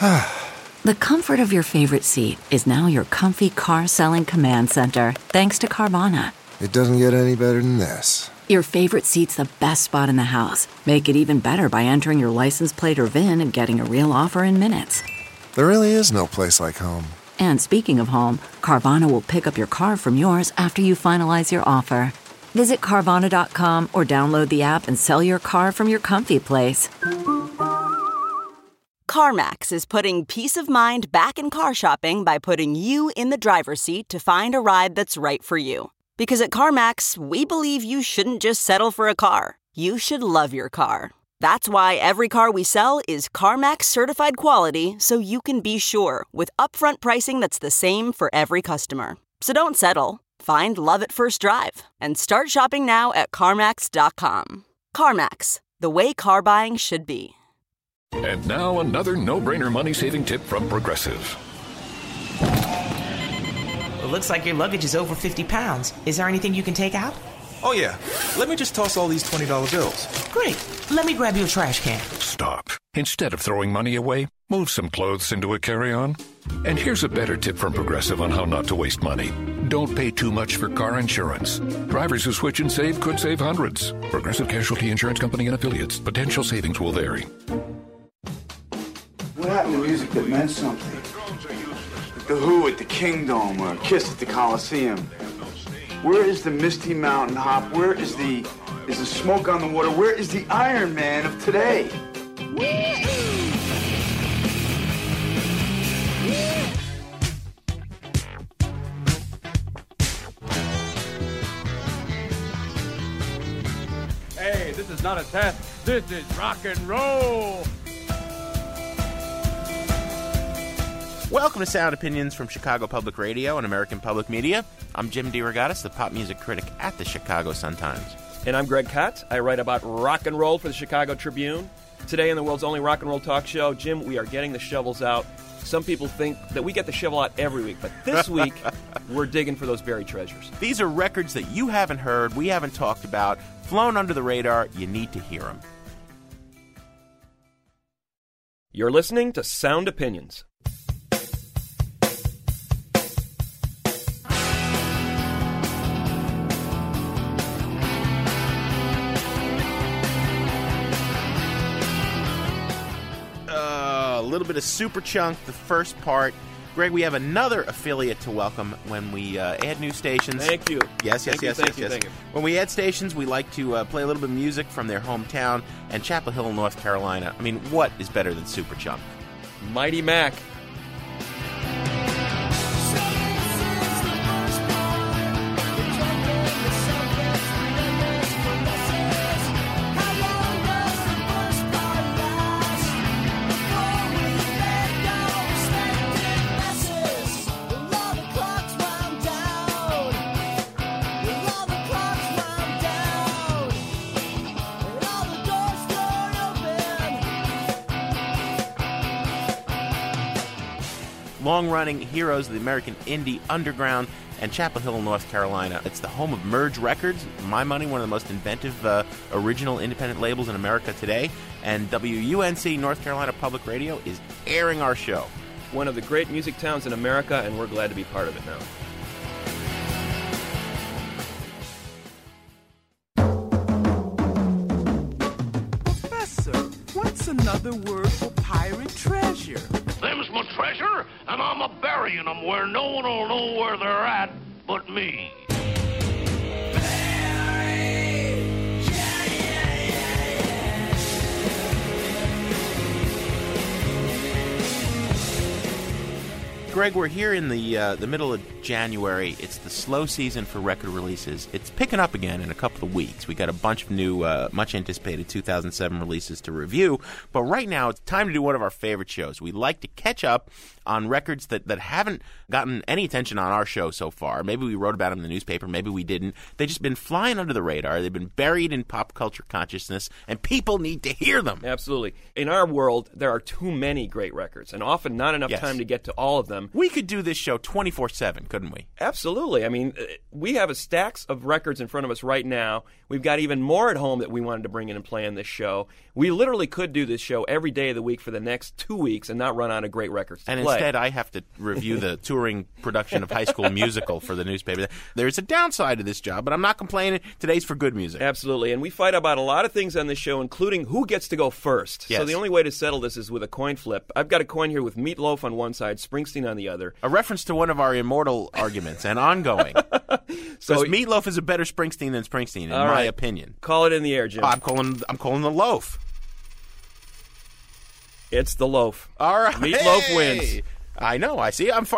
The comfort of your favorite seat is now your comfy car selling command center, thanks to Carvana. It doesn't get any better than this. Your favorite seat's the best spot in the house. Make it even better by entering your license plate or VIN and getting a real offer in minutes. There really is no place like home. And speaking of home, Carvana will pick up your car from yours after you finalize your offer. Visit Carvana.com or download the app and sell your car from your comfy place. CarMax is putting peace of mind back in car shopping by putting you in the driver's seat to find a ride that's right for you. Because at CarMax, we believe you shouldn't just settle for a car. You should love your car. That's why every car we sell is CarMax certified quality, so you can be sure with upfront pricing that's the same for every customer. So don't settle. Find love at first drive and start shopping now at CarMax.com. CarMax, the way car buying should be. And now another no-brainer money-saving tip from Progressive. It looks like your luggage is over 50 pounds. Is there anything you can take out? Oh, yeah. Let me just toss all these $20 bills. Great. Let me grab you a trash can. Stop. Instead of throwing money away, move some clothes into a carry-on. And here's a better tip from Progressive on how not to waste money. Don't pay too much for car insurance. Drivers who switch and save could save hundreds. Progressive Casualty Insurance Company and Affiliates. Potential savings will vary. What happened to music that meant something? Like the Who at the Kingdom or Kiss at the Coliseum. Where is the Misty Mountain Hop? Where is the Smoke on the Water? Where is the Iron Man of today? Hey, this is not a test. This is rock and roll. Welcome to Sound Opinions from Chicago Public Radio and American Public Media. I'm Jim DeRogatis, the pop music critic at the Chicago Sun-Times. And I'm Greg Kot. I write about rock and roll for the Chicago Tribune. Today on the world's only rock and roll talk show, Jim, we are getting the shovels out. Some people think that we get the shovel out every week, but this week, we're digging for those buried treasures. These are records that you haven't heard, we haven't talked about, flown under the radar. You need to hear them. You're listening to Sound Opinions. A little bit of Superchunk, the first part. Greg, we have another affiliate to welcome when we add new stations. Thank you. Yes. Thank you. When we add stations, we like to play a little bit of music from their hometown and Chapel Hill, North Carolina. I mean, what is better than Superchunk? Mighty Mac. Long-running heroes of the American indie underground and Chapel Hill, North Carolina. It's the home of Merge Records, my money, one of the most inventive original independent labels in America today. And WUNC, North Carolina Public Radio, is airing our show. One of the great music towns in America, and we're glad to be part of it now. Professor, what's another word for pirate treasure? Them's my treasure, and I'm a-burying them where no one will know where they're at but me. Greg, we're here in the middle of January. It's the slow season for record releases. It's picking up again in a couple of weeks. We got a bunch of new, much-anticipated 2007 releases to review. But right now, it's time to do one of our favorite shows. We like to catch up on records that haven't gotten any attention on our show so far. Maybe we wrote about them in the newspaper. Maybe we didn't. They've just been flying under the radar. They've been buried in pop culture consciousness, and people need to hear them. Absolutely. In our world, there are too many great records, and often not enough time to get to all of them. We could do this show 24/7, couldn't we? Absolutely. I mean, we have a stacks of records in front of us right now. We've got even more at home that we wanted to bring in and play on this show. We literally could do this show every day of the week for the next 2 weeks and not run out of great records to and play. Instead, I have to review the touring production of High School Musical for the newspaper. There's a downside to this job, but I'm not complaining. Today's for good music. Absolutely. And we fight about a lot of things on this show, including who gets to go first. Yes. So the only way to settle this is with a coin flip. I've got a coin here with Meatloaf on one side, Springsteen on the other. A reference to one of our immortal arguments and ongoing. So Because Meatloaf is a better Springsteen than Springsteen, in my opinion. Call it in the air, Jim. I'm calling the loaf. It's the loaf. All right. Meatloaf wins. I know. I've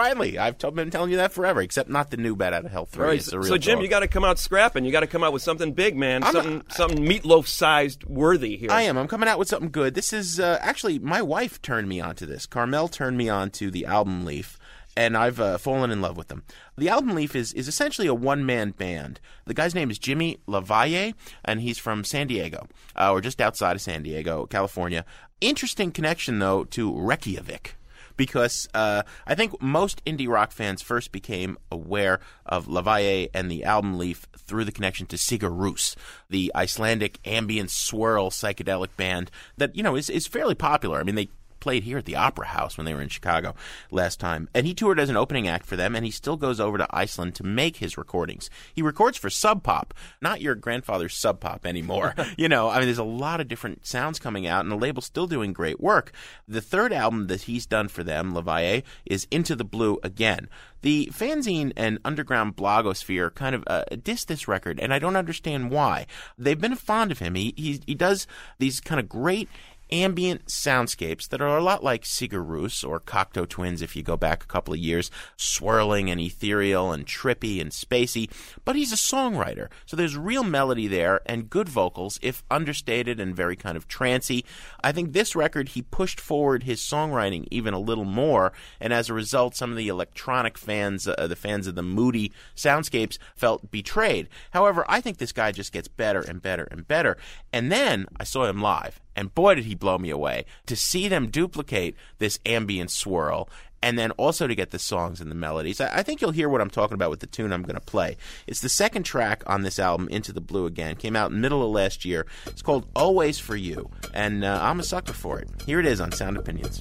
been telling you that forever, except not the new Bat Out of Hell 3. Right. It's a real so, Jim, dog. you got to come out scrapping. You got to come out with something big, man. Something Meatloaf-sized worthy here. I am. I'm coming out with something good. This is actually, my wife turned me on to this. Carmel turned me on to the Album Leaf, and I've fallen in love with them. The Album Leaf is essentially a one-man band. The guy's name is Jimmy LaValle, and he's from San Diego, or just outside of San Diego, California. Interesting connection, though, to Reykjavik. Because I think most indie rock fans first became aware of LaValle and the Album Leaf through the connection to Sigur Rós, the Icelandic ambient swirl psychedelic band that, is fairly popular. I mean, they played here at the Opera House when they were in Chicago last time. And he toured as an opening act for them, and he still goes over to Iceland to make his recordings. He records for Sub Pop, not your grandfather's Sub Pop anymore. There's a lot of different sounds coming out, and the label's still doing great work. The third album that he's done for them, LaValle, is Into the Blue Again. The fanzine and underground blogosphere kind of diss this record, and I don't understand why. They've been fond of him. He does these kind of great ambient soundscapes that are a lot like Sigur Rós or Cocteau Twins if you go back a couple of years, swirling and ethereal and trippy and spacey, but he's a songwriter, so there's real melody there and good vocals, if understated and very kind of trancy. I think this record, he pushed forward his songwriting even a little more, and as a result, some of the electronic fans, the fans of the moody soundscapes, felt betrayed. However, I think this guy just gets better and better and better, and then I saw him live. And boy, did he blow me away. To see them duplicate this ambient swirl and then also to get the songs and the melodies. I think you'll hear what I'm talking about with the tune I'm going to play. It's the second track on this album, Into the Blue Again. Came out in the middle of last year. It's called Always For You, and I'm a sucker for it. Here it is on Sound Opinions.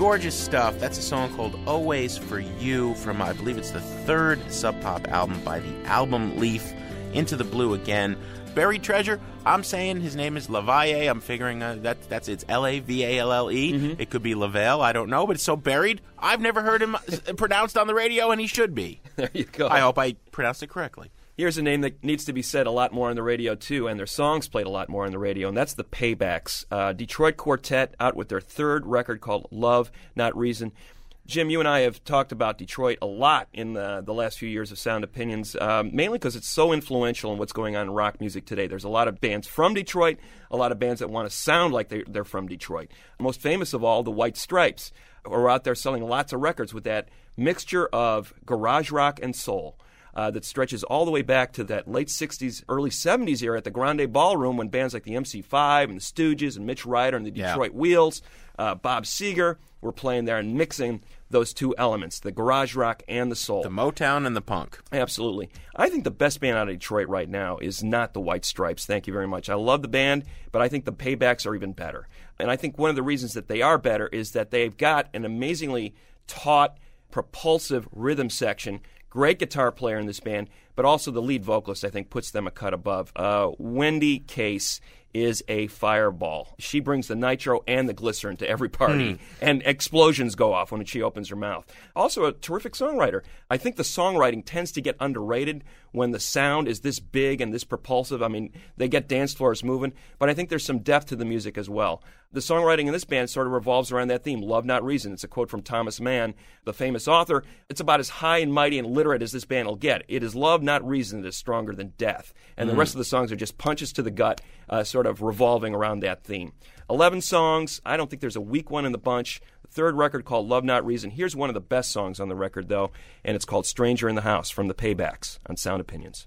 gorgeous stuff. That's a song called Always For You from, I believe it's the third Sub Pop album by the Album Leaf, Into the Blue Again. Buried Treasure, I'm saying his name is Lavalle. I'm figuring that's it's L-A-V-A-L-L-E. Mm-hmm. It could be Lavelle, I don't know, but it's so buried. I've never heard him pronounced on the radio, and he should be. There you go. I hope I pronounced it correctly. Here's a name that needs to be said a lot more on the radio, too, and their songs played a lot more on the radio, and that's the Paybacks. Detroit quartet out with their third record called Love, Not Reason. Jim, you and I have talked about Detroit a lot in the last few years of Sound Opinions, mainly because it's so influential in what's going on in rock music today. There's a lot of bands from Detroit, a lot of bands that want to sound like they're from Detroit. Most famous of all, the White Stripes, are out there selling lots of records with that mixture of garage rock and soul. That stretches all the way back to that late 60s, early 70s era at the Grande Ballroom when bands like the MC5 and the Stooges and Mitch Ryder and the Detroit Wheels, Bob Seger were playing there and mixing those two elements, the garage rock and the soul. The Motown and the punk. Absolutely. I think the best band out of Detroit right now is not the White Stripes. Thank you very much. I love the band, but I think the Paybacks are even better. And I think one of the reasons that they are better is that they've got an amazingly taut, propulsive rhythm section. Great guitar player in this band, but also the lead vocalist, I think, puts them a cut above. Wendy Case is a fireball. She brings the nitro and the glycerin to every party, and explosions go off when she opens her mouth. Also a terrific songwriter. I think the songwriting tends to get underrated when the sound is this big and this propulsive. I mean, they get dance floors moving, but I think there's some depth to the music as well. The songwriting in this band sort of revolves around that theme, Love Not Reason. It's a quote from Thomas Mann, the famous author. It's about as high and mighty and literate as this band will get. It is love, not reason, that is stronger than death. And the rest of the songs are just punches to the gut, sort of revolving around that theme. 11 songs. I don't think there's a weak one in the bunch. The third record called Love Not Reason. Here's one of the best songs on the record, though, and it's called Stranger in the House from the Paybacks on Sound Opinions.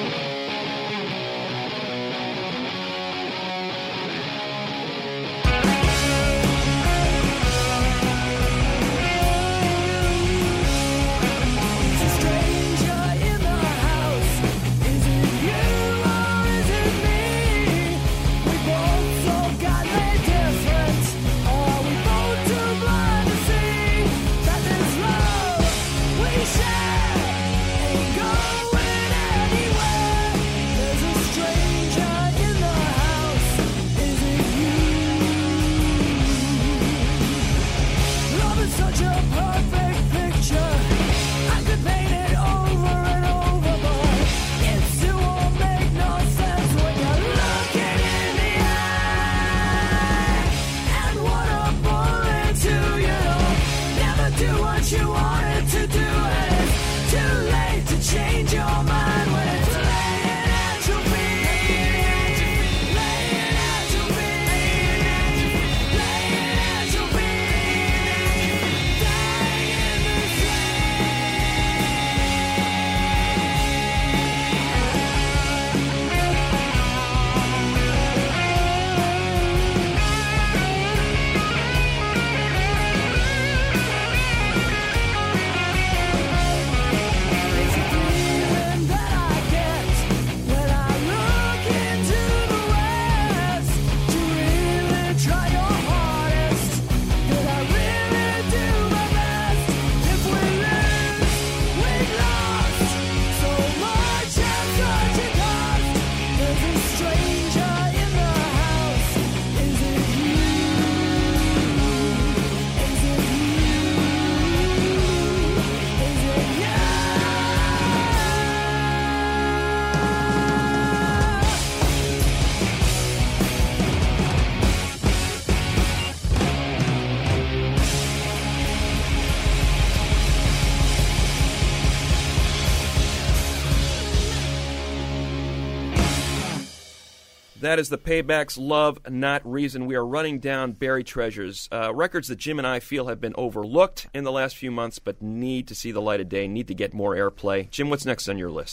That is the Paybacks' Love, Not Reason. We are running down buried treasures, records that Jim and I feel have been overlooked in the last few months, but need to see the light of day, need to get more airplay. Jim, what's next on your list?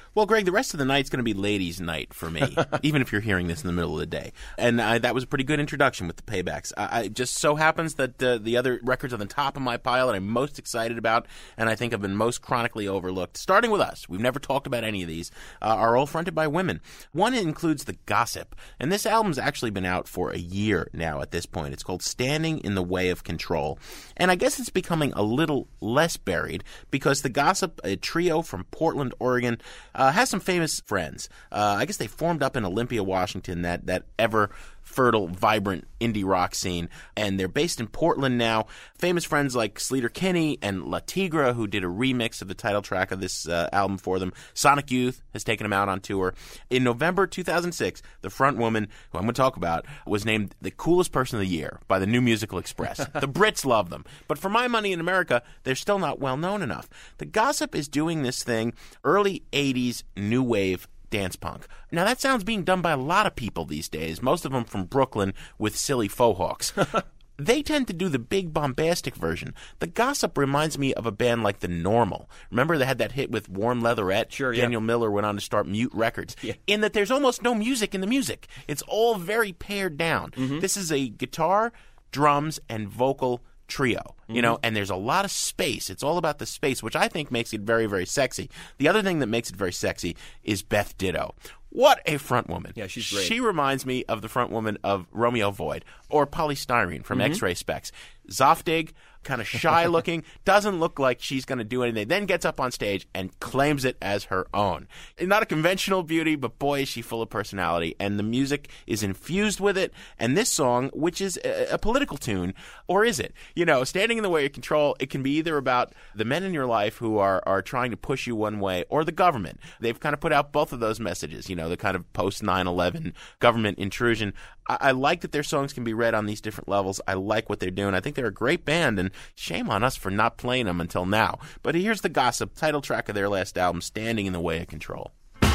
Well, Greg, the rest of the night's going to be ladies' night for me, even if you're hearing this in the middle of the day. And that was a pretty good introduction with the Paybacks. It just so happens that the other records on the top of my pile that I'm most excited about and I think have been most chronically overlooked, starting with us, we've never talked about any of these, are all fronted by women. One includes The Gossip, and this album's actually been out for a year now at this point. It's called Standing in the Way of Control. And I guess it's becoming a little less buried because The Gossip, a trio from Portland, Oregon, has some famous friends. I guess they formed up in Olympia, Washington, that ever fertile, vibrant indie rock scene, and they're based in Portland now. Famous friends like Sleater Kinney and La Tigra, who did a remix of the title track of this album for them. Sonic Youth has taken them out on tour. In November 2006, the front woman, who I'm going to talk about, was named the coolest person of the year by the New Musical Express. The Brits love them. But for my money in America, they're still not well known enough. The Gossip is doing this thing, early 80s new wave dance punk. Now, that sounds being done by a lot of people these days, most of them from Brooklyn with silly faux hawks. They tend to do the big bombastic version. The Gossip reminds me of a band like The Normal. Remember they had that hit with Warm Leatherette? Sure, yeah. Daniel Miller went on to start Mute Records. Yeah. In that there's almost no music in the music. It's all very pared down. Mm-hmm. This is a guitar, drums, and vocal trio, you know, and there's a lot of space. It's all about the space, which I think makes it very, very sexy. The other thing that makes it very sexy is Beth Ditto. What a front woman. Yeah, she's great. She reminds me of the front woman of Romeo Void or Polystyrene from X-Ray Specs. Zoftig, kind of shy looking, doesn't look like she's going to do anything, then gets up on stage and claims it as her own. Not a conventional beauty, but boy, is she full of personality, and the music is infused with it. And this song, which is a political tune, or is it? You know, Standing in the Way of Control, it can be either about the men in your life who are trying to push you one way, or the government. They've kind of put out both of those messages, you know, the kind of post-9/11 government intrusion. I like that their songs can be read on these different levels. I like what they're doing. I think they're a great band, and shame on us for not playing them until now. But here's The Gossip, title track of their last album, Standing in the Way of Control.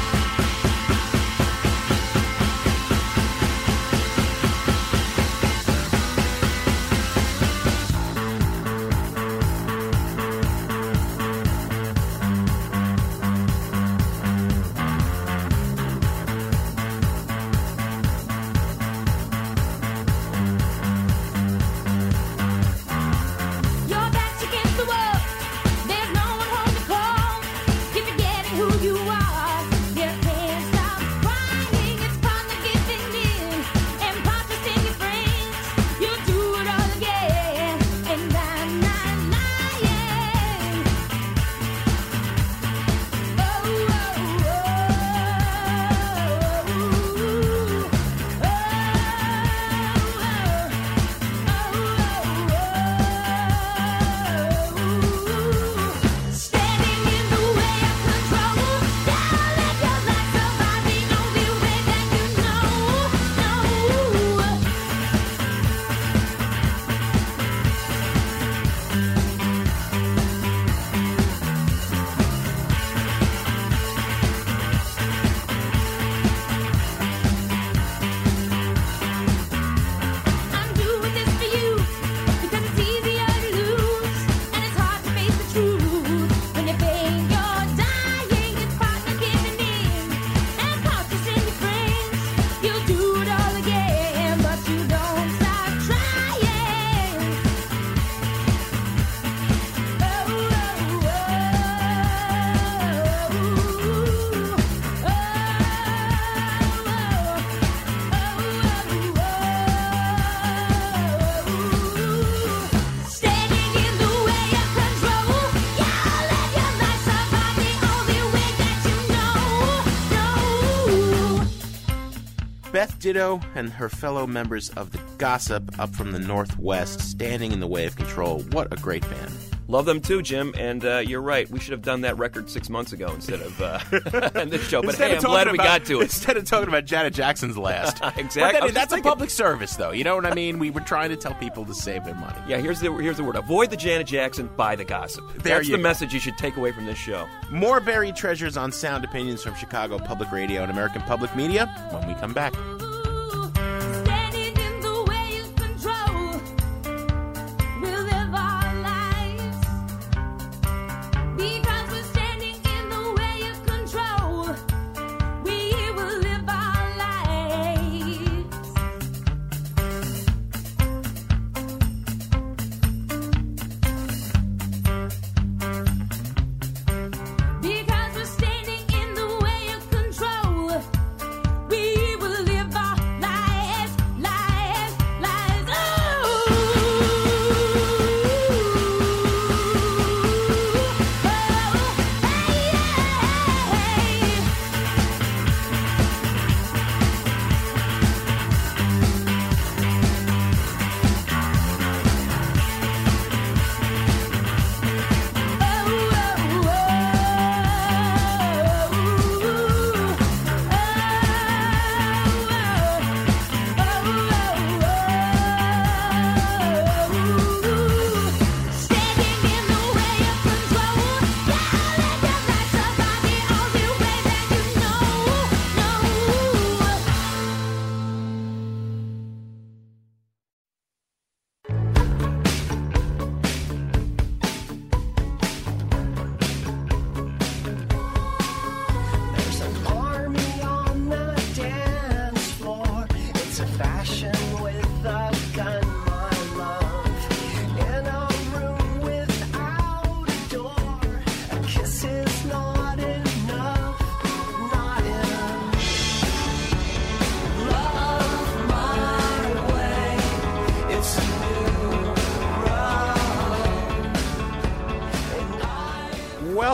Beth Ditto and her fellow members of The Gossip up from the Northwest, Standing in the Way of Control. What a great band. Love them too, Jim, and you're right. We should have done that record 6 months ago instead of this show. But hey, I'm glad we got to it. Instead of talking about Janet Jackson's last. Exactly. That's a public service, though. You know what I mean? We were trying to tell people to save their money. Yeah, here's the word. Avoid the Janet Jackson, buy The Gossip. That's the message you should take away from this show. More buried treasures on Sound Opinions from Chicago Public Radio and American Public Media when we come back.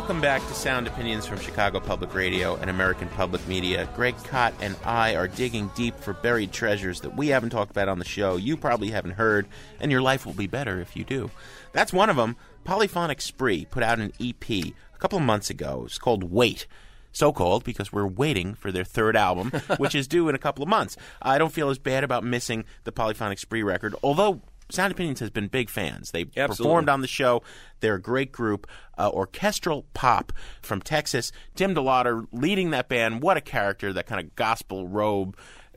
Welcome back to Sound Opinions from Chicago Public Radio and American Public Media. Greg Kot and I are digging deep for buried treasures that we haven't talked about on the show, you probably haven't heard, and your life will be better if you do. That's one of them. Polyphonic Spree put out an EP a couple of months ago. It's called Wait. So called because we're waiting for their third album, which is due in a couple of months. I don't feel as bad about missing the Polyphonic Spree record, although Sound Opinions has been big fans. They performed on the show. They're a great group, orchestral pop from Texas. Tim DeLauder leading that band. What a character, that kind of gospel robe,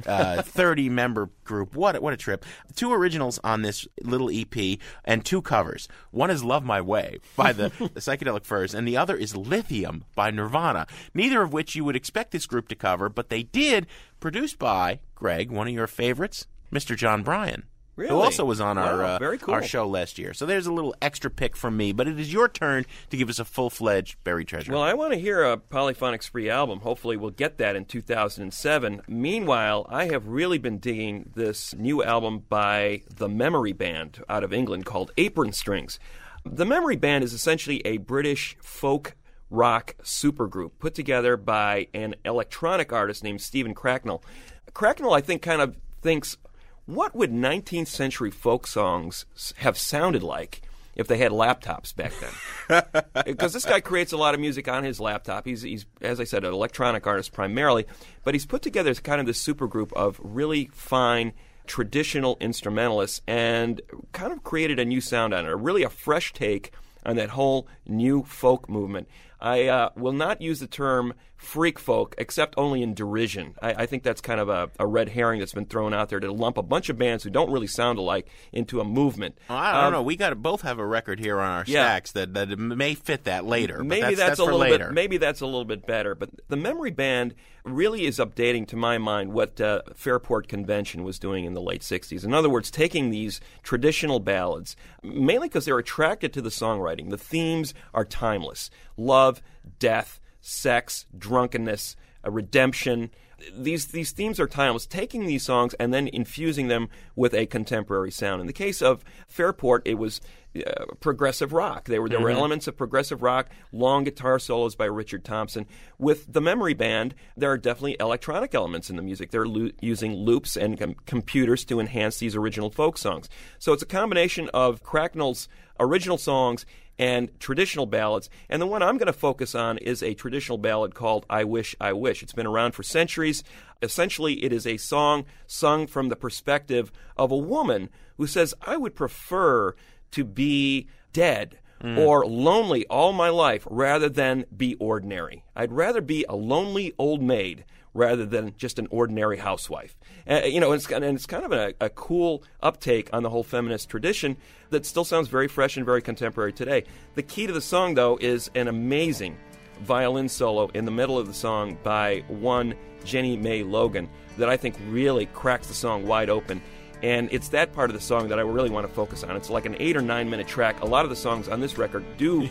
30-member group. What a trip. 2 originals on this little EP and 2 covers. One is Love My Way by the Psychedelic Furs, and the other is Lithium by Nirvana, neither of which you would expect this group to cover, but they did, produced by, Greg, one of your favorites, Mr. John Bryan. Really? Who also was on very cool. our show last year. So there's a little extra pick from me, but it is your turn to give us a full-fledged buried treasure. Well, I want to hear a Polyphonic Spree album. Hopefully we'll get that in 2007. Meanwhile, I have really been digging this new album by the Memory Band out of England called Apron Strings. The Memory Band is essentially a British folk rock supergroup put together by an electronic artist named Stephen Cracknell. Cracknell, I think, kind of thinks, what would 19th century folk songs have sounded like if they had laptops back then? Because this guy creates a lot of music on his laptop. He's, as I said, an electronic artist primarily, but he's put together kind of this supergroup of really fine traditional instrumentalists and kind of created a new sound on it, really a fresh take on that whole new folk movement. I will not use the term freak folk except only in derision. I think that's kind of a red herring that's been thrown out there to lump a bunch of bands who don't really sound alike into a movement. I don't know. We got to both have a record here on our stacks that may fit that later. Maybe that's a for little later. bit. Maybe that's a little bit better. But the Memory Band really is updating, to my mind, what Fairport Convention was doing in the late 60s. In other words, taking these traditional ballads, mainly because they're attracted to the songwriting. The themes are timeless. Love, death, sex, drunkenness, redemption. These themes are timeless. Taking these songs and then infusing them with a contemporary sound. In the case of Fairport, it was progressive rock. There were elements of progressive rock, long guitar solos by Richard Thompson. With the Memory Band, there are definitely electronic elements in the music. They're using loops and computers to enhance these original folk songs. So it's a combination of Cracknell's original songs and traditional ballads. And the one I'm going to focus on is a traditional ballad called I Wish, I Wish. It's been around for centuries. Essentially, it is a song sung from the perspective of a woman who says, I would prefer to be dead or lonely all my life rather than be ordinary. I'd rather be a lonely old maid rather than just an ordinary housewife. It's kind of a cool uptake on the whole feminist tradition that still sounds very fresh and very contemporary today. The key to the song, though, is an amazing violin solo in the middle of the song by one Jenny May Logan that I think really cracks the song wide open. And it's that part of the song that I really want to focus on. It's like an 8 or 9 minute track. A lot of the songs on this record do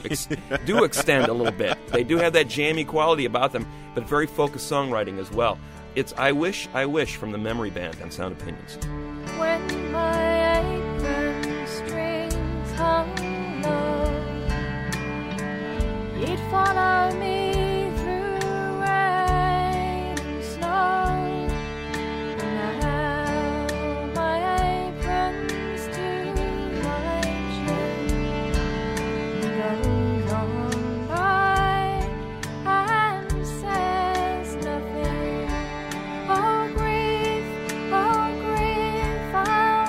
extend a little bit. They do have that jammy quality about them, but very focused songwriting as well. It's I Wish, I Wish from the Memory Band on Sound Opinions. When my apron strings hung low, you'd follow me through rain and snow. Oh, grief, I'll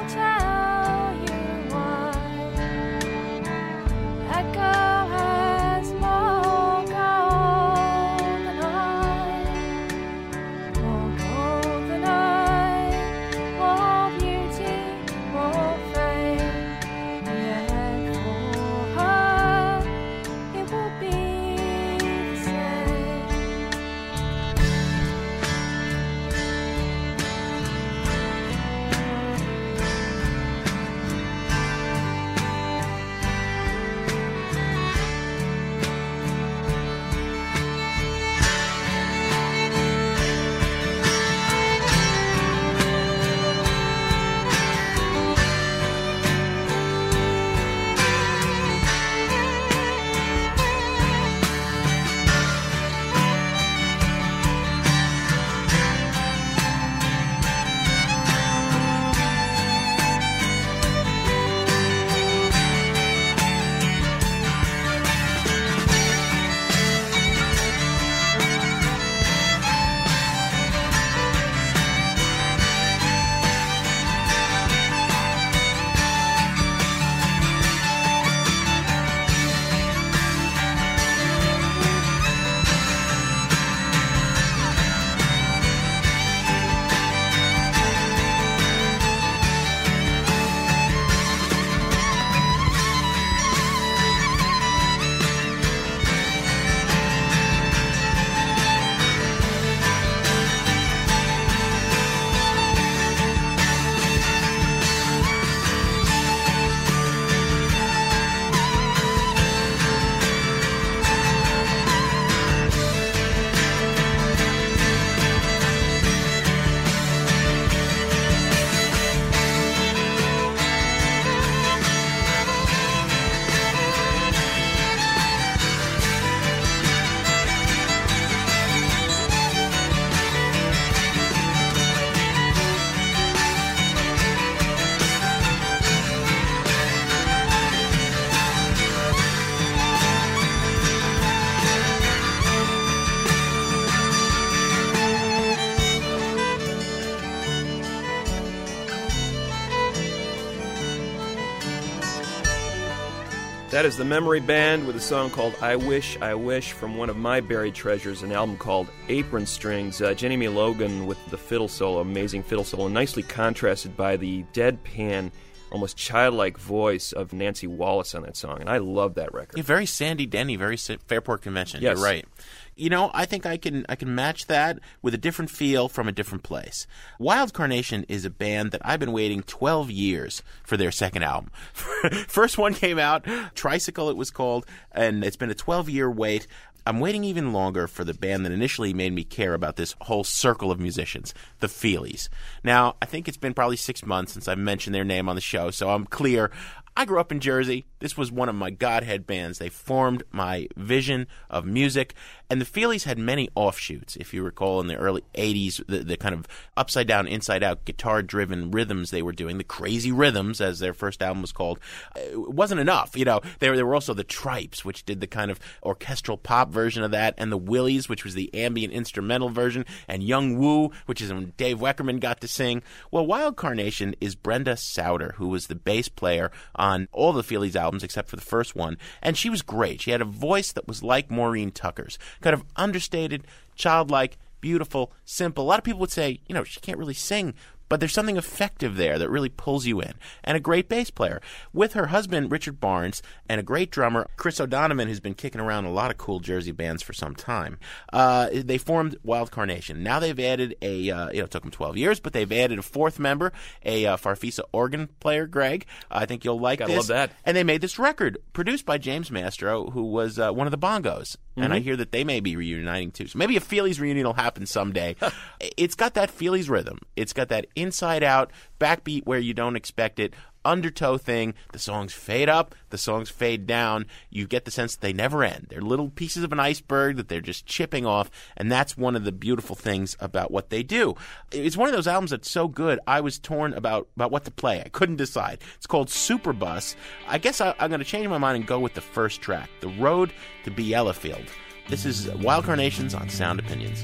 That is the Memory Band with a song called I Wish, I Wish from one of my buried treasures, an album called Apron Strings. Jenny Mee Logan with the fiddle solo, amazing fiddle solo, nicely contrasted by the deadpan, almost childlike voice of Nancy Wallace on that song. And I love that record. Yeah, very Sandy Denny, very Fairport Convention. Yes. You're right. You know, I think I can match that with a different feel from a different place. Wild Carnation is a band that I've been waiting 12 years for their second album. First one came out, Tricycle it was called, and it's been a 12-year wait. I'm waiting even longer for the band that initially made me care about this whole circle of musicians, the Feelies. Now, I think it's been probably 6 months since I mentioned their name on the show, so I'm clear. I grew up in Jersey. This was one of my godhead bands. They formed my vision of music. And the Feelies had many offshoots, if you recall, in the early 80s, the kind of upside-down, inside-out, guitar-driven rhythms they were doing, the Crazy Rhythms, as their first album was called. It wasn't enough. You know, there were also the Tripes, which did the kind of orchestral pop version of that, and the Willies, which was the ambient instrumental version, and Young Woo, which is when Dave Weckerman got to sing. Well, Wild Carnation is Brenda Sauter, who was the bass player on all the Feelies albums except for the first one, and she was great. She had a voice that was like Maureen Tucker's, kind of understated, childlike, beautiful, simple. A lot of people would say, you know, she can't really sing, but there's something effective there that really pulls you in. And a great bass player. With her husband, Richard Barnes, and a great drummer, Chris O'Donovan, who's been kicking around a lot of cool Jersey bands for some time. They formed Wild Carnation. Now they've added it took them 12 years, but they've added a fourth member, a Farfisa organ player, Greg. I think you'll like this. Gotta love that. And they made this record, produced by James Mastro, who was one of the Bongos. And I hear that they may be reuniting too. So maybe a Feelies reunion will happen someday. It's got that Feelies rhythm. It's got that inside-out, backbeat where you don't expect it, undertow thing. The songs fade up, the songs fade down. You get the sense that they never end. They're little pieces of an iceberg that they're just chipping off, and that's one of the beautiful things about what they do. It's one of those albums that's so good, I was torn about what to play. I couldn't decide. It's called Superbus. I guess I'm going to change my mind and go with the first track, The Road to Bielafield. This is Wild Carnations on Sound Opinions.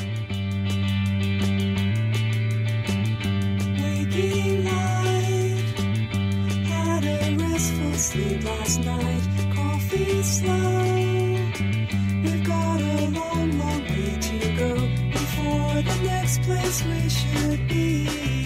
Waking night, had a restful sleep last night. Coffee slow, we've got a long, long way to go before the next place we should be.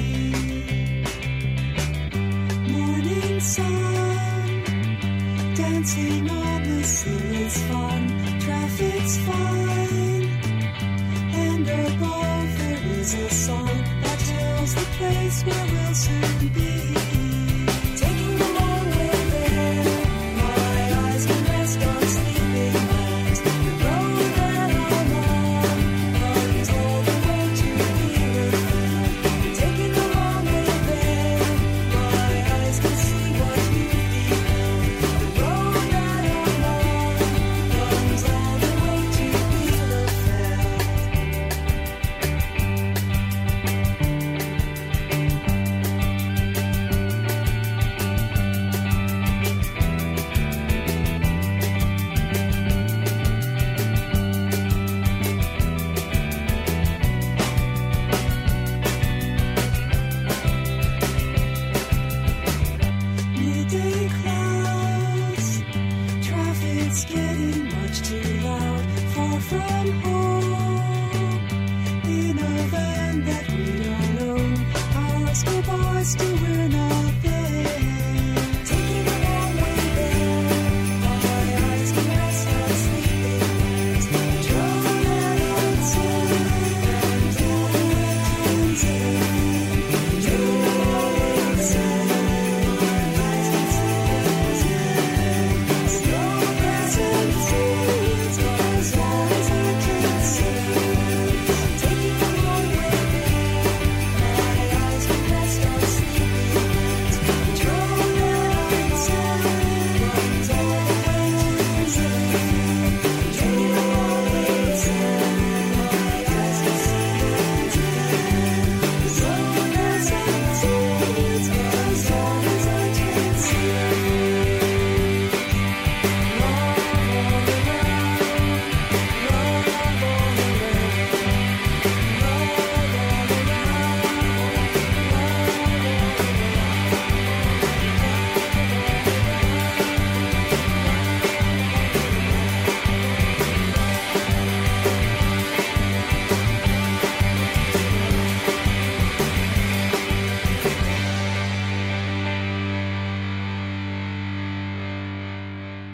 Morning sun, dancing on the sea is fun. Traffic's fine, and above there is a song that tells the place where we'll soon be. Taking the long way there, my eyes can rest on sleeping lands. The road that I'm on runs all the way to Bielefeld. Taking the long way there, my eyes can see what you beheld. The road that I'm on runs all the way to Bielefeld.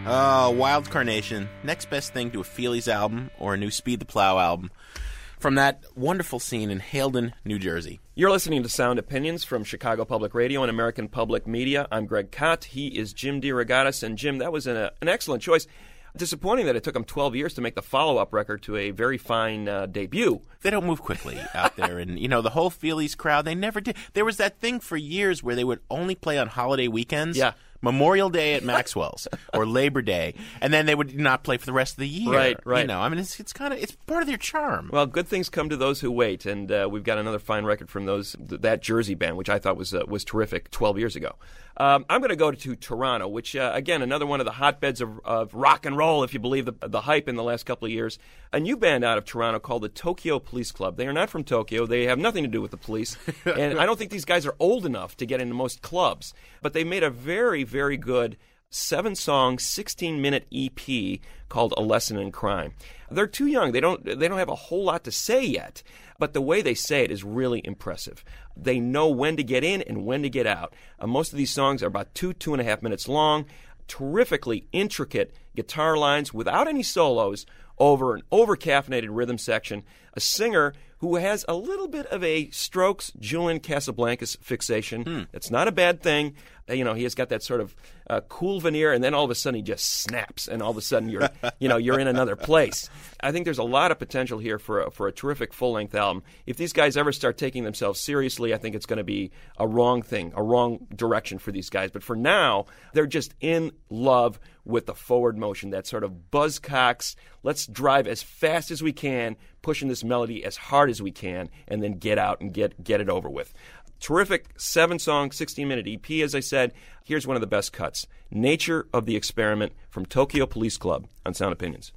Wild Carnation. Next best thing to a Feelies album or a new Speed the Plow album from that wonderful scene in Haledon, New Jersey. You're listening to Sound Opinions from Chicago Public Radio and American Public Media. I'm Greg Kot. He is Jim DeRogatis. And Jim, that was an excellent choice. Disappointing that it took him 12 years to make the follow-up record to a very fine debut. They don't move quickly out there. And, the whole Feelies crowd, they never did. There was that thing for years where they would only play on holiday weekends. Yeah. Memorial Day at Maxwell's or Labor Day, and then they would not play for the rest of the year. Right. It's part of their charm. Well, good things come to those who wait, and we've got another fine record from that Jersey band, which I thought was terrific 12 years ago. I'm going to go to Toronto, which, again, another one of the hotbeds of rock and roll, if you believe the hype in the last couple of years. A new band out of Toronto called the Tokyo Police Club. They are not from Tokyo. They have nothing to do with the police. And I don't think these guys are old enough to get into most clubs. But they made a very, very good 7-song, 16-minute EP called A Lesson in Crime. They're too young. They don't have a whole lot to say yet. But the way they say it is really impressive. They know when to get in and when to get out. Most of these songs are about 2.5 minutes long. Terrifically intricate guitar lines without any solos over an over-caffeinated rhythm section. A singer who has a little bit of a Strokes Julian Casablancas fixation. That's not a bad thing. He has got that sort of cool veneer, and then all of a sudden he just snaps, and all of a sudden you're in another place. I think there's a lot of potential here for a terrific full-length album. If these guys ever start taking themselves seriously, I think it's going to be a wrong thing, a wrong direction for these guys. But for now, they're just in love with the forward motion, that sort of buzzcocks, let's drive as fast as we can, pushing this melody as hard as we can, and then get out and get it over with. Terrific 7-song, 16-minute EP, as I said. Here's one of the best cuts. Nature of the Experiment from Tokyo Police Club on Sound Opinions.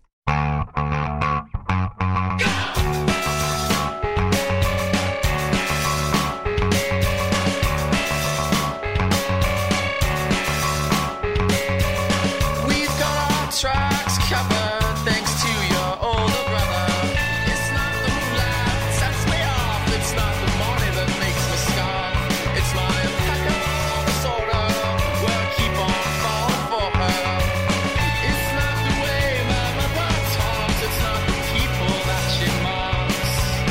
Tracks covered thanks to your older brother. It's not the moonlight that sets me off. It's not the money that makes me scoff. It's my impeccable disorder where I keep on falling for her. It's not the way my mother talks. It's not the people that she mocks.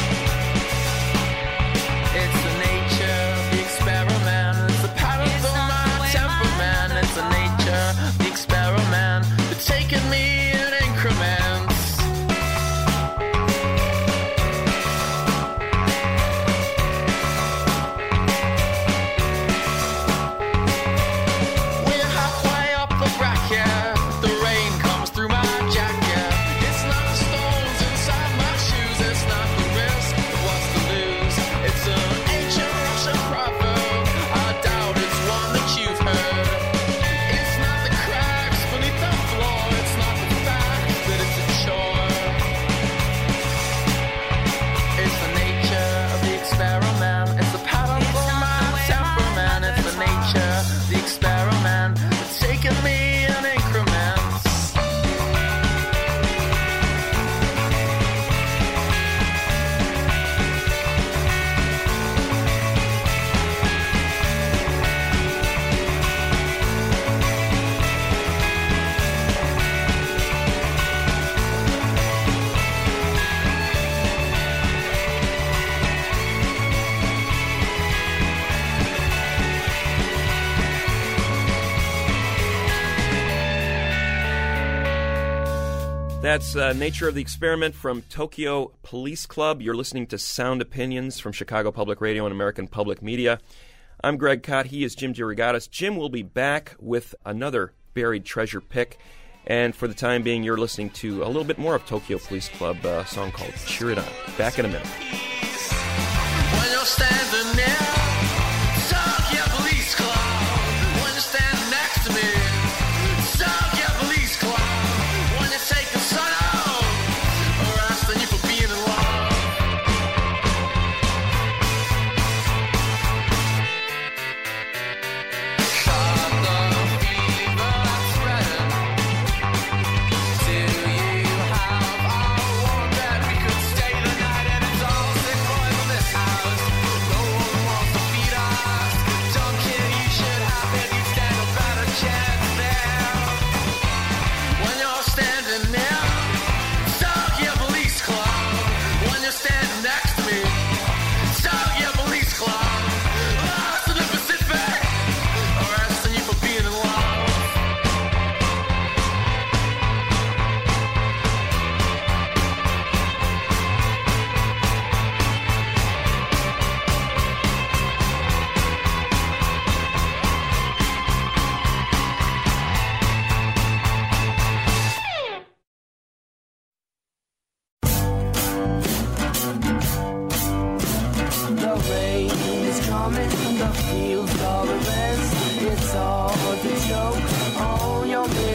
It's the nature of the experiment. It's the pattern of my temperament. It's the nature of the experiment. Taking me in increments. We're halfway up the bracket. The rain comes through my jacket. It's not the stones inside my shoes. It's not the risk of what's to lose. It's an ancient Russian proverb. I doubt it's one that you've heard. It's not the cracks beneath the floor. It's not the fact that it's a chore. It's the nature of the experiment. It's the pattern for my temperament. It's the nature of the experiment. It's taking me in increments. That's Nature of the Experiment from Tokyo Police Club. You're listening to Sound Opinions from Chicago Public Radio and American Public Media. I'm Greg Kot. He is Jim DeRogatis. Jim will be back with another buried treasure pick. And for the time being, you're listening to a little bit more of Tokyo Police Club, a song called Cheer It On. Back in a minute. When you're standing near Tokyo Police Club, when you're standing next to me, Tokyo Police Club, when you take the sun out, or asking you for being in love. Got the fever that's spreading. Do you have a warm bed? We could stay the night and it's all sick boys in this house. No one wants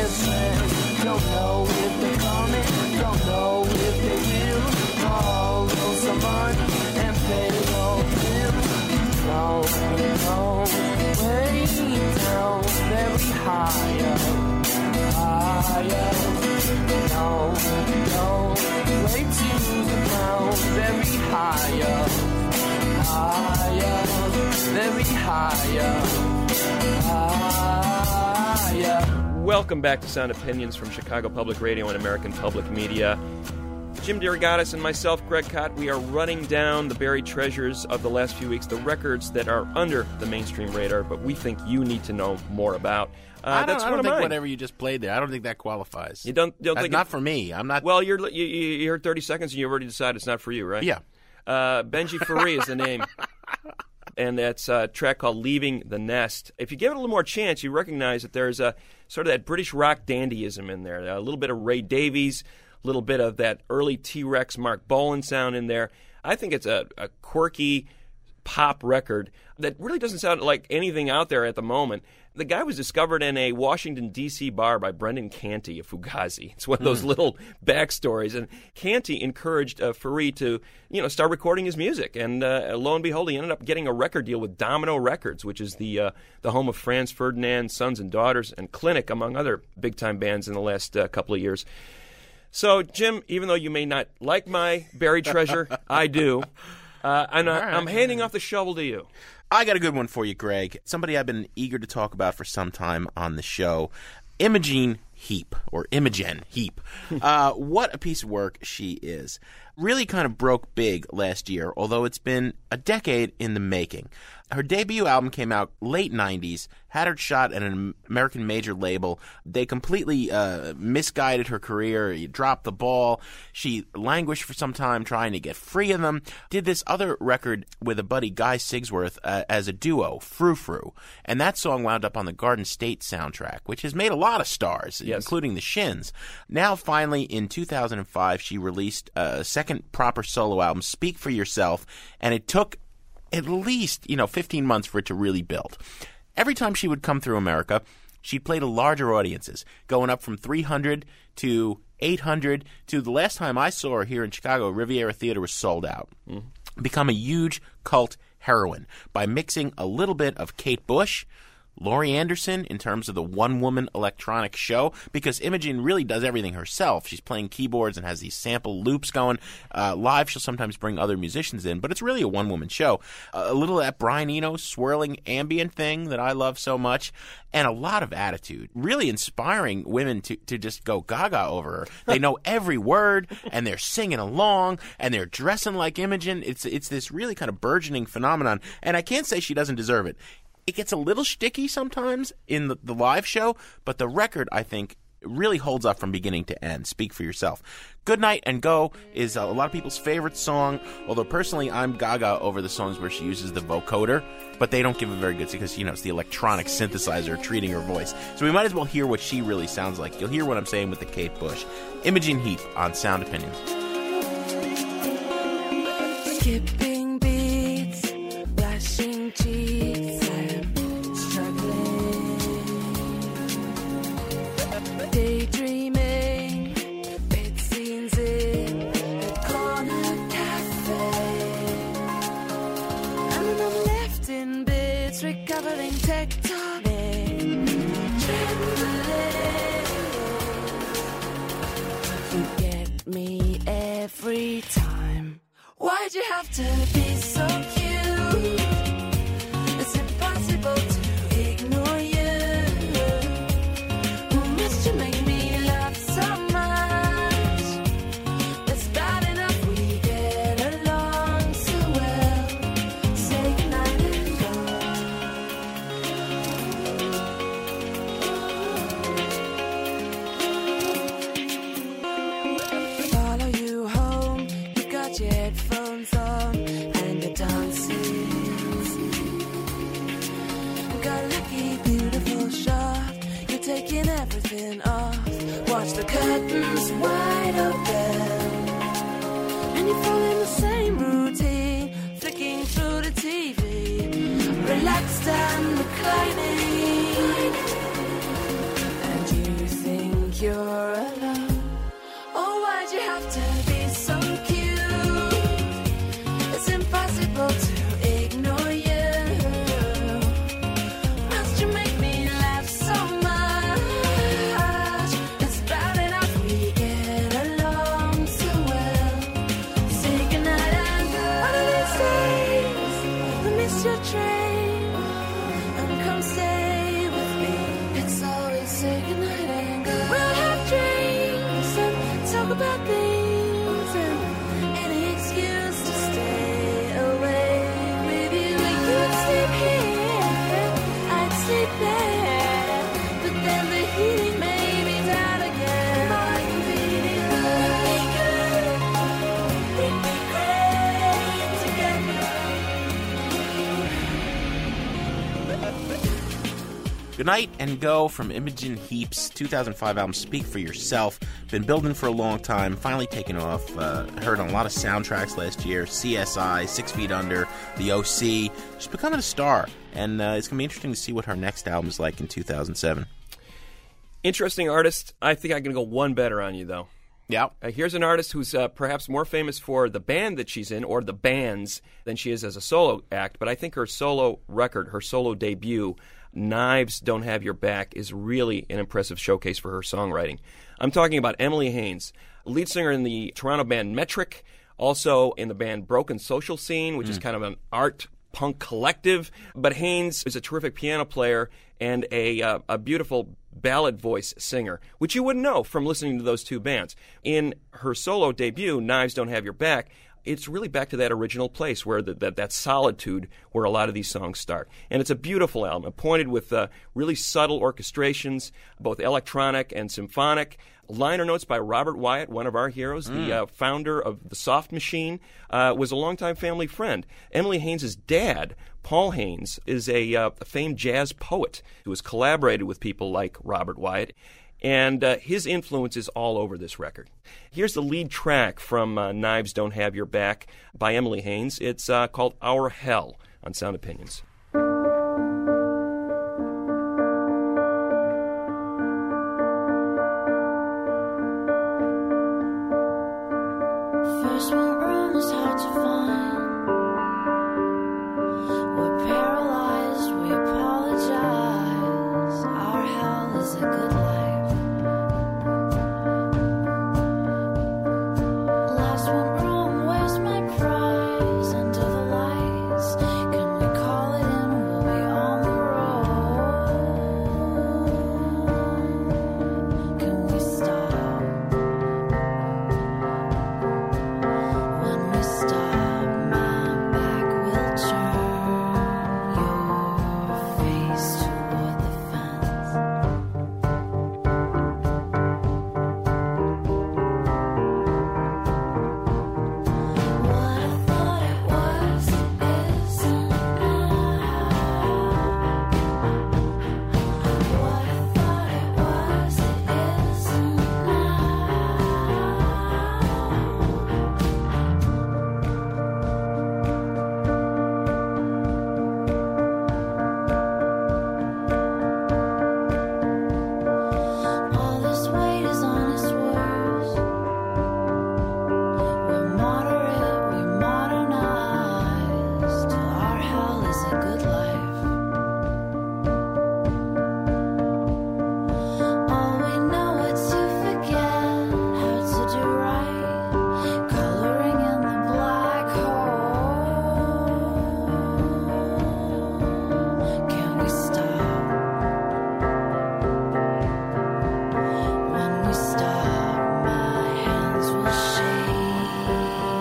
train. Don't know if they're coming, don't know if they will. Borrow some money and pay no bills. No, no, way down, very high up, higher. No, no, way to the ground, very higher, higher, very higher, higher. Welcome back to Sound Opinions from Chicago Public Radio and American Public Media. Jim DeRogatis and myself, Greg Kot, we are running down the buried treasures of the last few weeks, the records that are under the mainstream radar, but we think you need to know more about. I don't one of think mine. whatever you just played there, I don't think that qualifies. You don't That's think not for me. I'm not. Well, you heard 30 seconds and you already decided it's not for you, right? Yeah. Benji Farie is the name. And that's a track called Leaving the Nest. If you give it a little more chance, you recognize that there's a sort of that British rock dandyism in there. A little bit of Ray Davies, a little bit of that early T-Rex Mark Bolan sound in there. I think it's a quirky pop record that really doesn't sound like anything out there at the moment. The guy was discovered in a Washington, D.C. bar by Brendan Canty of Fugazi. It's one of those little backstories. And Canty encouraged Farie to, start recording his music. And lo and behold, he ended up getting a record deal with Domino Records, which is the home of Franz Ferdinand, Sons and Daughters, and Clinic, among other big-time bands in the last couple of years. So, Jim, even though you may not like my buried treasure, I do. I'm handing off the shovel to you. I got a good one for you, Greg. Somebody I've been eager to talk about for some time on the show, Imogen Heap, or Imogen Heap. What a piece of work she is. Really kind of broke big last year, although it's been a decade in the making. Her debut album came out late 90s, had her shot at an American major label. They completely misguided her career, dropped the ball. She languished for some time trying to get free of them. Did this other record with a buddy, Guy Sigsworth, as a duo, Frou Frou. And that song wound up on the Garden State soundtrack, which has made a lot of stars, including the Shins. Now, finally, in 2005, she released a second proper solo album, Speak for Yourself, and it took at least, 15 months for it to really build. Every time she would come through America, she played to larger audiences, going up from 300 to 800 to the last time I saw her here in Chicago, Riviera Theater was sold out. Become a huge cult heroine by mixing a little bit of Kate Bush, Laurie Anderson in terms of the one-woman electronic show, because Imogen really does everything herself. She's playing keyboards and has these sample loops going. Live, she'll sometimes bring other musicians in, but it's really a one-woman show. A little of that Brian Eno swirling ambient thing that I love so much, and a lot of attitude. Really inspiring women to just go gaga over her. They know every word, and they're singing along, and they're dressing like Imogen. It's this really kind of burgeoning phenomenon, and I can't say she doesn't deserve it. It gets a little shticky sometimes in the live show, but the record, I think, really holds up from beginning to end. Speak for Yourself. Good Night and Go is a lot of people's favorite song, although personally I'm gaga over the songs where she uses the vocoder, but they don't give it very good because, it's the electronic synthesizer treating her voice. So we might as well hear what she really sounds like. You'll hear what I'm saying with the Kate Bush. Imogen Heap on Sound Opinions. Skipping beats, flashing cheeks, I'm struggling. Daydreaming, bed scenes in a corner cafe. And then I'm left in bits, recovering tectonic, trembling. You get me every time. Why'd you have to be so cute? It's impossible to ignore you. Must you make me laugh so much? It's bad enough we get along so well. Say goodnight and go. Follow you home. You've got your headphones on and you're dancing. Got a lucky, beautiful shot. You're taking everything off. Watch the curtains wide open, and you fall in the same routine, flicking through the TV, relaxed and reclining. And you think Tonight and Go from Imogen Heap's 2005 album Speak for Yourself. Been building for a long time, finally taken off. Heard on a lot of soundtracks last year. CSI, 6 Feet Under, The O.C. She's becoming a star, and it's going to be interesting to see what her next album is like in 2007. Interesting artist. I think I can go one better on you, though. Yeah. Here's an artist who's perhaps more famous for the band that she's in, or the bands, than she is as a solo act. But I think her solo record, her solo debut, Knives Don't Have Your Back, is really an impressive showcase for her songwriting. I'm talking about Emily Haines, lead singer in the Toronto band Metric, also in the band Broken Social Scene, which is kind of an art punk collective. But Haines is a terrific piano player and a beautiful ballad voice singer, which you wouldn't know from listening to those two bands. In her solo debut, Knives Don't Have Your Back, it's really back to that original place where that solitude where a lot of these songs start. And it's a beautiful album, appointed with really subtle orchestrations, both electronic and symphonic. Liner notes by Robert Wyatt, one of our heroes, the founder of the Soft Machine, was a longtime family friend. Emily Haines' dad, Paul Haines, is a famed jazz poet who has collaborated with people like Robert Wyatt. And his influence is all over this record. Here's the lead track from Knives Don't Have Your Back by Emily Haines. It's called Our Hell on Sound Opinions. First one room is hard to find. We're paralyzed, we apologize. Our hell is a good life. Last one room, where's my prize? Under the lights, can we call it in? We'll be on the road. Can we stop? When we stop, my back will turn. Your face toward the fence. What I thought it was isn't now. What I thought it was isn't now. All this weight is on his words. We're moderate, we modernized. Our hell is a good life. All we know is to forget how to do right. Coloring in the black hole. Can we stop? When we stop, my hands will shake.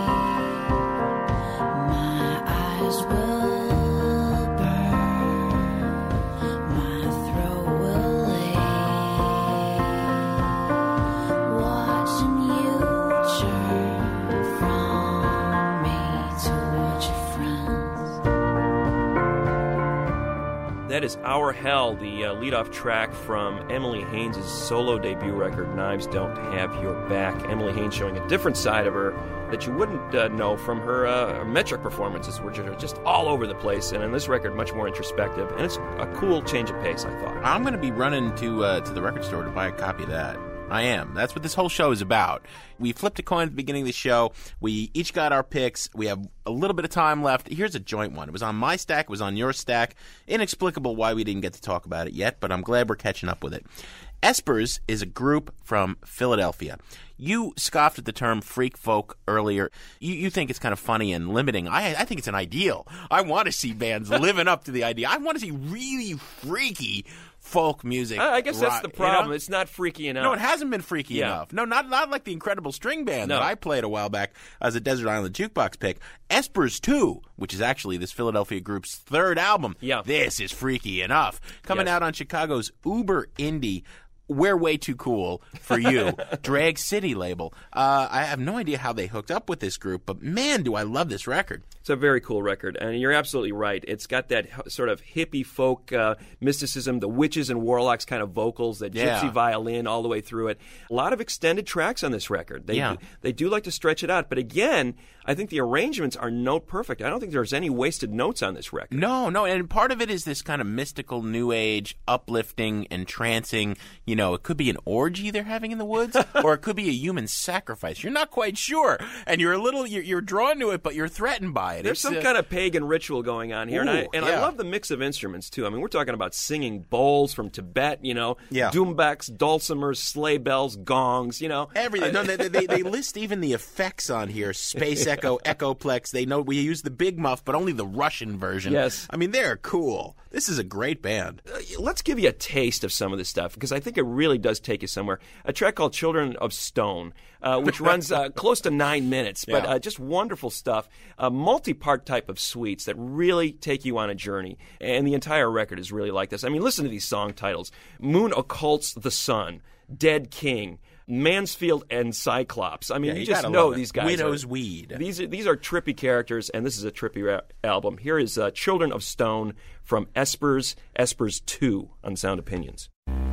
My eyes will burn. My throat will ache. Watching you turn from me toward your friends. That is Our Hell, the lead-off track from Emily Haines' solo debut record, Knives Don't Have Your Back. Emily Haines showing a different side of her that you wouldn't know from her Metric performances, which are just all over the place, and in this record, much more introspective. And it's a cool change of pace, I thought. I'm going to be running to the record store to buy a copy of that. I am. That's what this whole show is about. We flipped a coin at the beginning of the show. We each got our picks. We have a little bit of time left. Here's a joint one. It was on my stack. It was on your stack. Inexplicable why we didn't get to talk about it yet, but I'm glad we're catching up with it. Espers is a group from Philadelphia. You scoffed at the term freak folk earlier. You think it's kind of funny and limiting. I think it's an ideal. I want to see bands living up to the idea. I want to see really freaky folk music. I guess that's the problem. You know? It's not freaky enough. No, it hasn't been freaky enough. No, not like the Incredible String Band that I played a while back as a Desert Island Jukebox pick. Espers 2, which is actually this Philadelphia group's third album. Yeah. This is freaky enough. Coming out on Chicago's uber indie we're way too cool for you. Drag City label. I have no idea how they hooked up with this group, but man, do I love this record. It's a very cool record, and you're absolutely right. It's got that sort of hippie folk mysticism, the witches and warlocks kind of vocals, that gypsy violin all the way through it. A lot of extended tracks on this record. They do like to stretch it out, but again, I think the arrangements are note perfect. I don't think there's any wasted notes on this record. No, and part of it is this kind of mystical, new age, uplifting, entrancing. It could be an orgy they're having in the woods, or it could be a human sacrifice. You're not quite sure, and you're drawn to it, but you're threatened by it. There's some kind of pagan ritual going on here, I love the mix of instruments too. I mean, we're talking about singing bowls from Tibet, doumbeks, dulcimers, sleigh bells, gongs, everything. No, they list even the effects on here: space echo, echoplex. They know we use the big muff, but only the Russian version. Yes, I mean they're cool. This is a great band. Let's give you a taste of some of this stuff, because I think it really does take you somewhere. A track called Children of Stone, which runs close to 9 minutes, but just wonderful stuff. Multi-part type of suites that really take you on a journey. And the entire record is really like this. I mean, listen to these song titles. Moon Occults the Sun, Dead King, Mansfield and Cyclops. I mean, you just know these guys. Widow's Weed. These are trippy characters, and this is a trippy album. Here is Children of Stone from Espers 2 on Sound Opinions.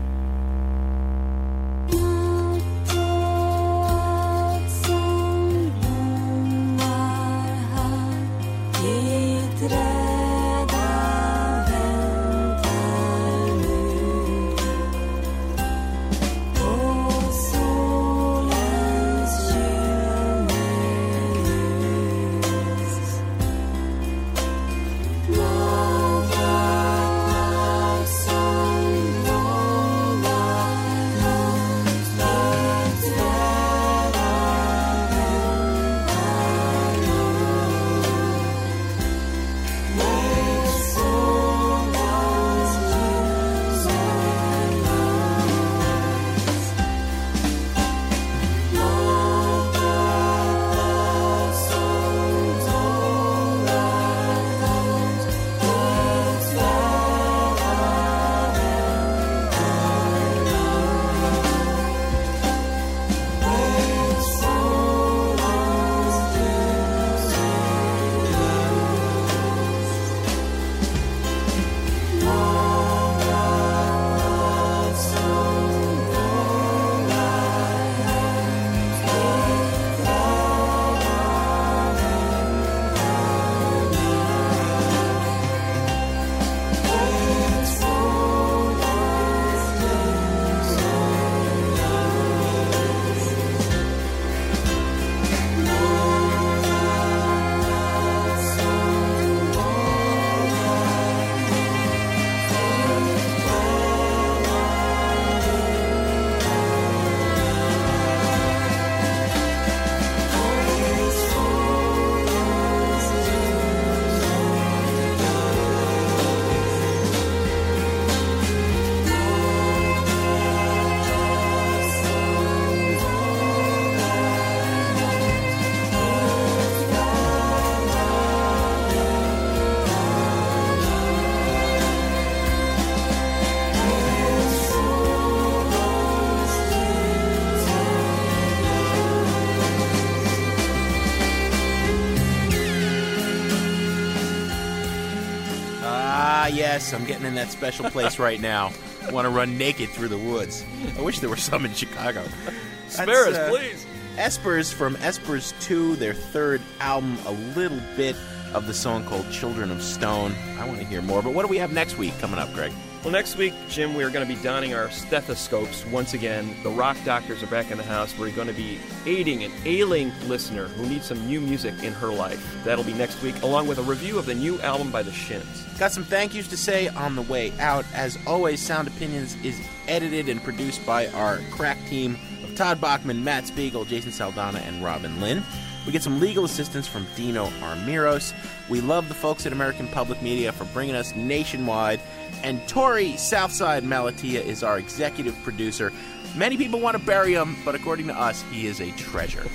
Yes, I'm getting in that special place right now. I want to run naked through the woods. I wish there were some in Chicago. Spare us, please. Espers from Espers 2, their third album, a little bit of the song called Children of Stone. I want to hear more, but what do we have next week coming up, Greg? Well, next week, Jim, we are going to be donning our stethoscopes once again. The rock doctors are back in the house. We're going to be aiding an ailing listener who needs some new music in her life. That'll be next week, along with a review of the new album by The Shins. Got some thank yous to say on the way out. As always, Sound Opinions is edited and produced by our crack team of Todd Bachman, Matt Spiegel, Jason Saldana, and Robin Lynn. We get some legal assistance from Dino Armiros. We love the folks at American Public Media for bringing us nationwide. And Tori Southside Malatia is our executive producer. Many people want to bury him, but according to us, he is a treasure.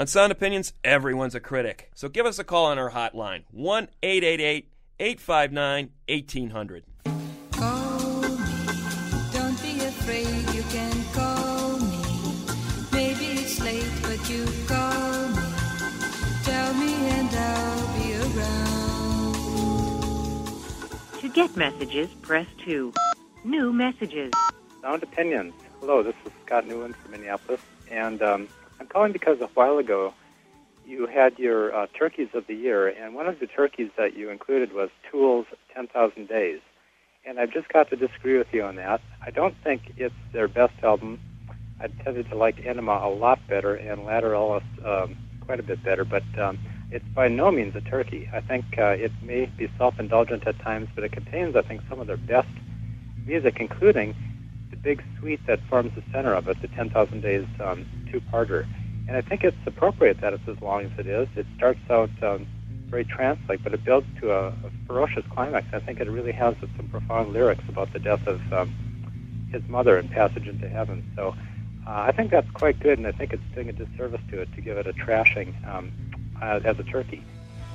On Sound Opinions, everyone's a critic. So give us a call on our hotline, 1-888-859-1800. Call me, don't be afraid, you can call me. Maybe it's late, but you call me. Tell me and I'll be around. To get messages, press 2. New messages. Sound Opinions. Hello, this is Scott Newland from Minneapolis, and I'm calling because a while ago you had your turkeys of the year, and one of the turkeys that you included was Tool's 10,000 Days. And I've just got to disagree with you on that. I don't think it's their best album. I tended to like Enema a lot better and Lateralis quite a bit better, but it's by no means a turkey. I think it may be self-indulgent at times, but it contains, I think, some of their best music, including the big suite that forms the center of it, the 10,000 Days two-parter. And I think it's appropriate that it's as long as it is. It starts out very trance-like, but it builds to a ferocious climax. I think it really has some profound lyrics about the death of his mother and passage into heaven. So I think that's quite good, and I think it's doing a disservice to it to give it a trashing as a turkey.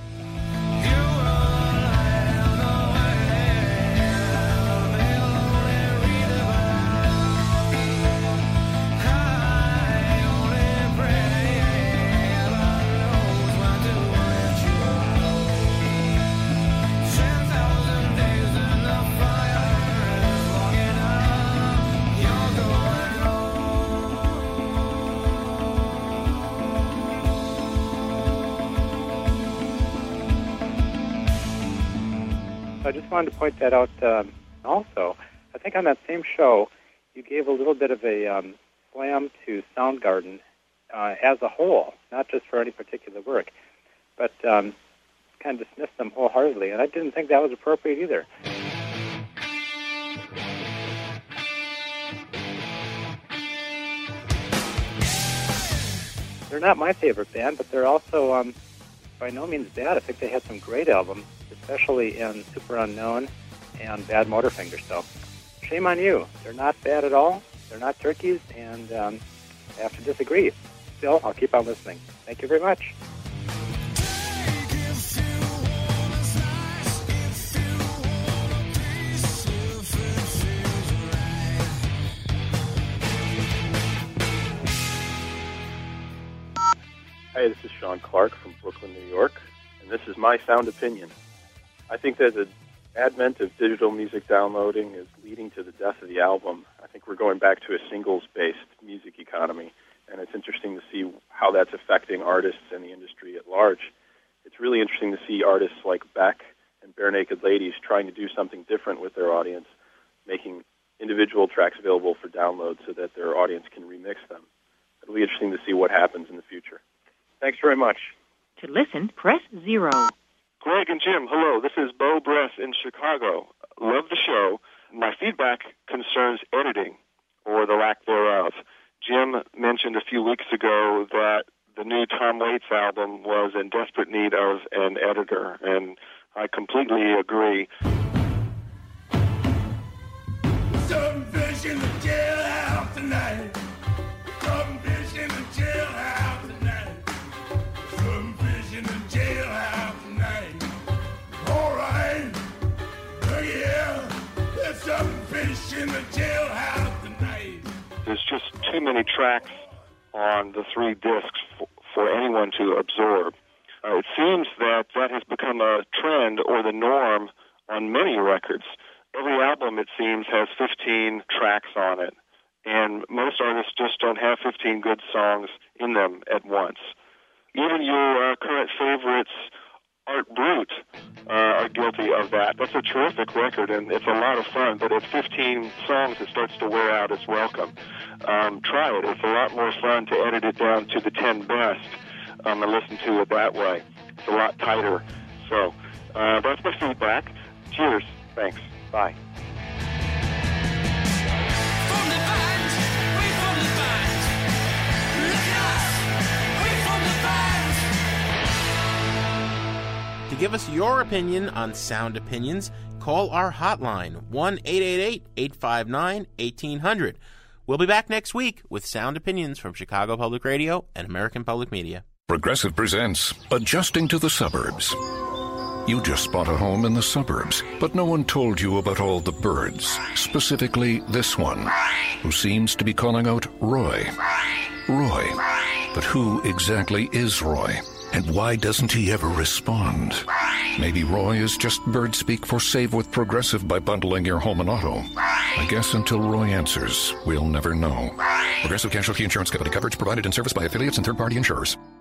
I just wanted to point that out also. I think on that same show, you gave a little bit of a slam to Soundgarden as a whole, not just for any particular work, but kind of dismissed them wholeheartedly, and I didn't think that was appropriate either. They're not my favorite band, but they're also by no means bad. I think they had some great albums, especially in Super Unknown and Bad Motorfinger. So shame on you. They're not bad at all. They're not turkeys, and I have to disagree. Still, I'll keep on listening. Thank you very much. Hi, this is Sean Clark from Brooklyn, New York, and this is my sound opinion. I think that the advent of digital music downloading is leading to the death of the album. I think we're going back to a singles-based music economy, and it's interesting to see how that's affecting artists and the industry at large. It's really interesting to see artists like Beck and Bare Naked Ladies trying to do something different with their audience, making individual tracks available for download so that their audience can remix them. It'll be interesting to see what happens in the future. Thanks very much. To listen, press 0. Greg and Jim, hello. This is Bo Bress in Chicago. Love the show. My feedback concerns editing, or the lack thereof. Jim mentioned a few weeks ago that the new Tom Waits album was in desperate need of an editor, and I completely agree. Some fish in the jailhouse tonight. Some fish in the jailhouse tonight. Some fish in the jailhouse tonight. All right. Oh, yeah. There's some fish in the jailhouse tonight. There's just too many tracks on the 3 discs for anyone to absorb. It seems that has become a trend or the norm on many records. Every album, it seems, has 15 tracks on it, and most artists just don't have 15 good songs in them at once. Even your current favorites, Art Brut, are guilty of that. That's a terrific record, and it's a lot of fun, but at 15 songs, it starts to wear out its welcome. Try it. It's a lot more fun to edit it down to the 10 best and listen to it that way. It's a lot tighter. So that's my feedback. Cheers. Thanks. Bye. To give us your opinion on Sound Opinions, call our hotline, 1-888-859-1800. We'll be back next week with Sound Opinions from Chicago Public Radio and American Public Media. Progressive presents Adjusting to the Suburbs. You just bought a home in the suburbs, but no one told you about all the birds, specifically this one, who seems to be calling out Roy. Roy. But who exactly is Roy? And why doesn't he ever respond? Maybe Roy is just bird speak for save with Progressive by bundling your home and auto. I guess until Roy answers, we'll never know. Progressive Casualty Insurance Company. Coverage provided in service by affiliates and third-party insurers.